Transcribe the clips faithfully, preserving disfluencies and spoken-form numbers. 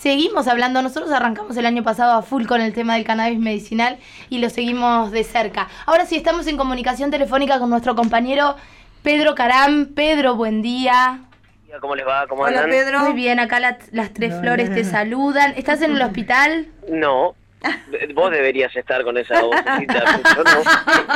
seguimos hablando, nosotros arrancamos el año pasado a full con el tema del cannabis medicinal y lo seguimos de cerca. Ahora sí estamos en comunicación telefónica con nuestro compañero Pedro Caram. Pedro, buen día. ¿Cómo les va? ¿Cómo Hola, andan? Pedro. Muy bien, acá la, las tres flores te saludan. ¿Estás en el hospital? No. Vos deberías estar con esa vocecita, yo no.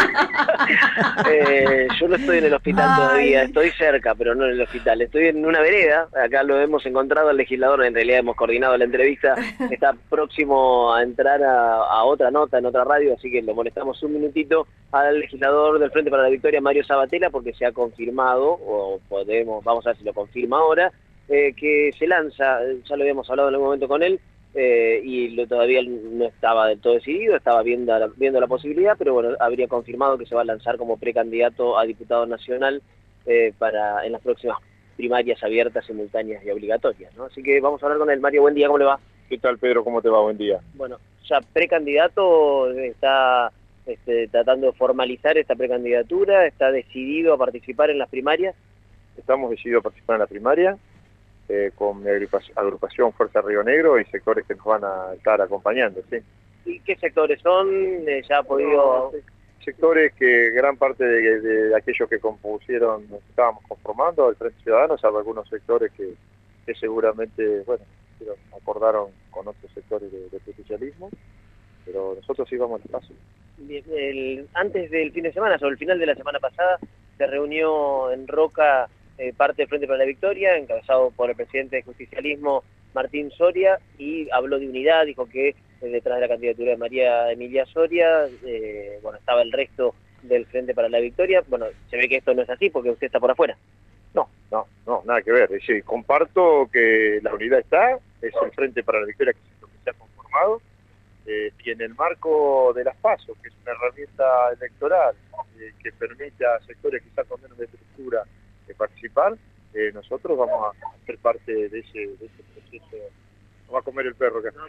eh, yo no estoy en el hospital Ay. todavía, estoy cerca, pero no en el hospital. Estoy en una vereda, acá lo hemos encontrado al legislador, en realidad hemos coordinado la entrevista, está próximo a entrar a, a otra nota en otra radio, así que lo molestamos un minutito al legislador del Frente para la Victoria, Mario Sabatella, porque se ha confirmado, o podemos, vamos a ver si lo confirma ahora, eh, que se lanza, ya lo habíamos hablado en algún momento con él, Eh, y lo, todavía no estaba del todo decidido, estaba viendo la, viendo la posibilidad, pero bueno, habría confirmado que se va a lanzar como precandidato a diputado nacional eh, para en las próximas primarias abiertas, simultáneas y obligatorias, ¿no? Así que vamos a hablar con él. Mario, buen día, ¿cómo le va? ¿Qué tal, Pedro? ¿Cómo te va? Buen día. Bueno, ya precandidato, está este, tratando de formalizar esta precandidatura, está decidido a participar en las primarias. Estamos decididos a participar en la primaria. Eh, con mi agrupación Fuerza Río Negro y sectores que nos van a estar acompañando, ¿sí? ¿Y qué sectores son? Eh, ¿Ya ha podido...? Sectores que gran parte de, de, de aquellos que compusieron, estábamos conformando, el Frente Ciudadano, salvo algunos sectores que, que seguramente, bueno, acordaron con otros sectores de, de justicialismo, pero nosotros sí vamos al paso. Bien, el, antes del fin de semana, sobre el final de la semana pasada, se reunió en Roca Eh, parte del Frente para la Victoria, encabezado por el presidente de Justicialismo, Martín Soria, y habló de unidad, dijo que eh, detrás de la candidatura de María Emilia Soria, eh, bueno, estaba el resto del Frente para la Victoria. Bueno, se ve que esto no es así porque usted está por afuera. No, no, no, nada que ver. Sí, comparto que la unidad está, es el Frente para la Victoria que es lo que se ha conformado, eh, y en el marco de las PASO, que es una herramienta electoral eh, que permite a sectores quizás con menos de estructura de participar, eh, nosotros vamos a ser parte de ese, de ese proceso. No va a comer el perro acá.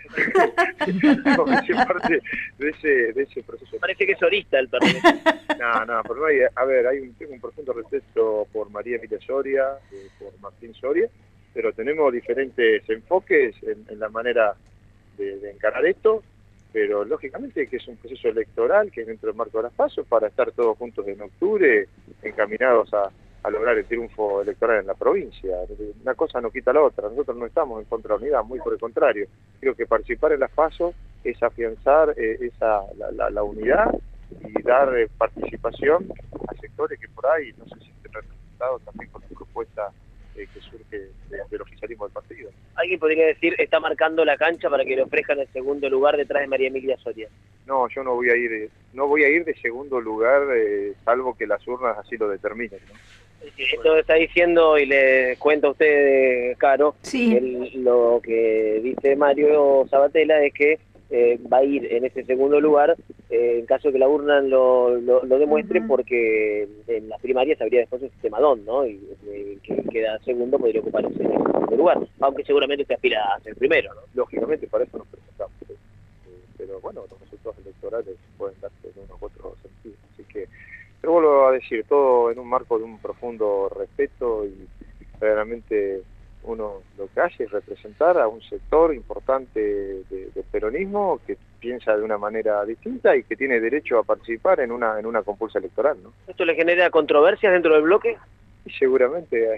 Vamos a ser parte de ese, de ese proceso. Parece que es orista el perro. No, no, pero no hay, a ver, hay un, tengo un profundo respeto por María Emilia Soria, eh, por Martín Soria, pero tenemos diferentes enfoques en, en la manera de, de encarar esto, pero lógicamente que es un proceso electoral que es dentro del marco de las PASO para estar todos juntos en octubre, encaminados a a lograr el triunfo electoral en la provincia. Una cosa no quita la otra, nosotros no estamos en contra de la unidad, muy por el contrario. Creo que participar en las PASO es afianzar eh, esa, la, la, la unidad y dar eh, participación a sectores que por ahí no se sienten representados también con la propuesta eh, que surge de, del oficialismo del partido. ¿Alguien podría decir, está marcando la cancha para que le ofrezcan el segundo lugar detrás de María Emilia Soria? No, yo no voy a ir, no voy a ir de segundo lugar, eh, salvo que las urnas así lo determinen, ¿no? Esto está diciendo, y le cuento a usted, Caro, sí. el, lo que dice Mario Sabatella es que eh, va a ir en ese segundo lugar eh, en caso de que la urna lo, lo, lo demuestre, uh-huh. porque en las primarias habría después un sistema D O N, ¿no? Y eh, que queda segundo podría ocupar ese segundo lugar, aunque seguramente se aspira a ser primero, ¿no? Lógicamente, para eso nos presentamos. Eh, pero bueno, los resultados electorales pueden darse en unos otros sentidos, así que pero vuelvo a decir, todo en un marco de un profundo respeto y realmente uno lo que hace es representar a un sector importante de, del peronismo que piensa de una manera distinta y que tiene derecho a participar en una en una compulsa electoral, ¿no? ¿Esto le genera controversias dentro del bloque? Y seguramente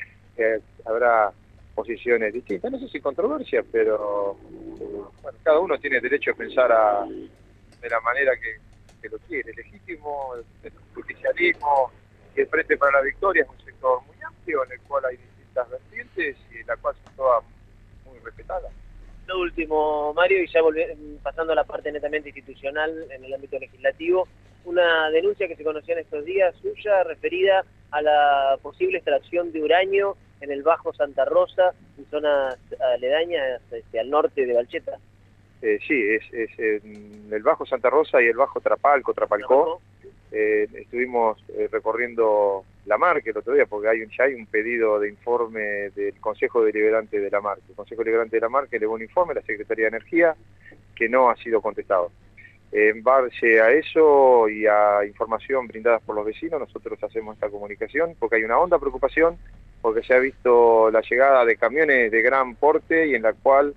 eh, habrá posiciones distintas, no sé si controversias, pero eh, bueno, cada uno tiene derecho a pensar a, de la manera que que lo quiere, legítimo, el justicialismo y el Frente para la Victoria es un sector muy amplio en el cual hay distintas vertientes y en la cual son todas muy respetadas. Lo último, Mario, y ya pasando a la parte netamente institucional en el ámbito legislativo, una denuncia que se conocía en estos días suya referida a la posible extracción de uranio en el Bajo Santa Rosa, en zonas aledañas este, al norte de Valcheta. Eh, sí, es, es en el Bajo Santa Rosa y el Bajo Trapalco, Trapalcó. Eh, estuvimos eh, recorriendo la Marque el otro día porque hay un, ya hay un pedido de informe del Consejo Deliberante de la Marque. El Consejo Deliberante de la Marque le dio un informe a la Secretaría de Energía que no ha sido contestado. En base a eso y a información brindada por los vecinos, nosotros hacemos esta comunicación porque hay una honda preocupación porque se ha visto la llegada de camiones de gran porte y en la cual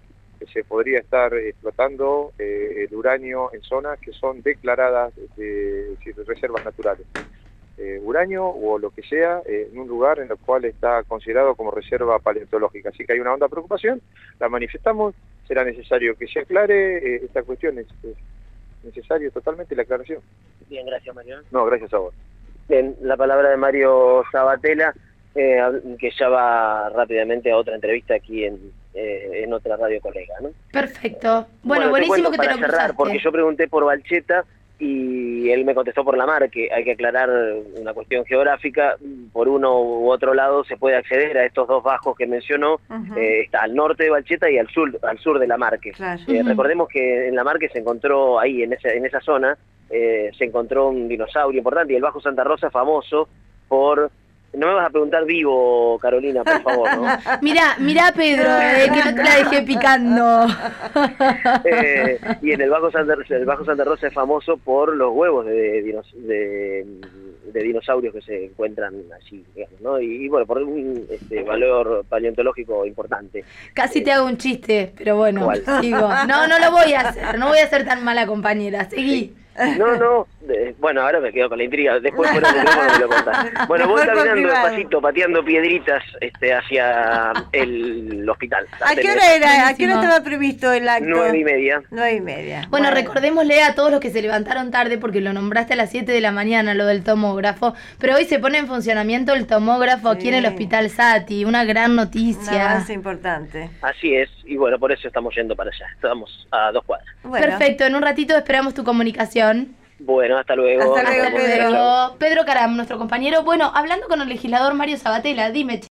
se podría estar explotando eh, el uranio en zonas que son declaradas de, de reservas naturales. Eh, uranio o lo que sea, eh, en un lugar en el cual está considerado como reserva paleontológica. Así que hay una honda preocupación, la manifestamos, será necesario que se aclare eh, esta cuestión, es, es necesario totalmente la aclaración. Bien, gracias, Mario. No, gracias a vos. Bien, la palabra de Mario Sabatella, eh, que ya va rápidamente a otra entrevista aquí en, eh, en otra radio colega, ¿no? Perfecto. Bueno, Bueno, buenísimo que te para lo cerrar, cruzaste. porque yo pregunté por Valcheta y él me contestó por la mar, que hay que aclarar una cuestión geográfica. Por uno u otro lado se puede acceder a estos dos bajos que mencionó. Uh-huh. eh, está al norte de Valcheta y al sur al sur de La Marque. Claro. Eh, Uh-huh. Recordemos que en La Marque se encontró ahí, en esa, en esa zona, eh, se encontró un dinosaurio importante, y el Bajo Santa Rosa es famoso por... No me vas a preguntar vivo, Carolina, por favor, ¿no? Mirá, mirá, Pedro, eh, que no te la dejé picando. eh, y en el Bajo Santa, el Bajo Santa Rosa es famoso por los huevos de, dinos, de, de dinosaurios que se encuentran allí, digamos, ¿no? Y, y bueno, por un este, valor paleontológico importante. Casi eh, te hago un chiste, pero bueno, ¿cuál? sigo. No, no lo voy a hacer, no voy a ser tan mala compañera, seguí. No, no, de, bueno, ahora me quedo con la intriga, después fuera del micrófono me lo contás. Bueno, voy caminando despacito, pateando piedritas este, hacia el hospital. ¿A qué hora era? ¿A qué hora estaba previsto el acto? Nueve y media. Nueve y media. Bueno, Bueno, recordémosle a todos los que se levantaron tarde, porque lo nombraste a las siete de la mañana, lo del tomógrafo, pero hoy se pone en funcionamiento el tomógrafo Sí. aquí en el Hospital Sati, una gran un noticia. avance importante. Así es, y bueno, por eso estamos yendo para allá, estamos a dos cuadras. Bueno, Perfecto, en un ratito esperamos tu comunicación. Bueno, hasta luego. Hasta luego, Hasta Pedro. luego. Pedro Caram, nuestro compañero. Bueno, hablando con el legislador Mario Sabatella, dime,